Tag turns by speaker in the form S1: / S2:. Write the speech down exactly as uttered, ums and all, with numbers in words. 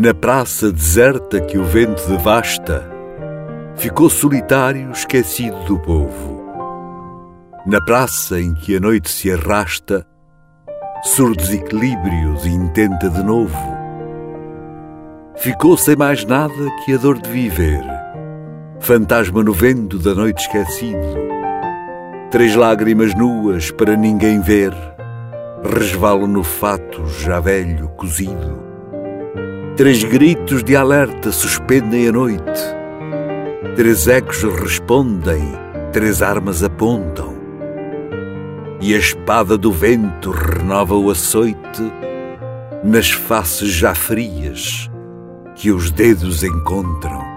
S1: Na praça deserta que o vento devasta, ficou solitário, esquecido do povo. Na praça em que a noite se arrasta, surdos equilíbrios intenta de novo. Ficou sem mais nada que a dor de viver, fantasma no vento da noite esquecido. Três lágrimas nuas para ninguém ver, resvalam no fato já velho cozido. Três gritos de alerta suspendem a noite, três ecos respondem, três armas apontam, e a espada do vento renova o açoite nas faces já frias que os dedos encontram.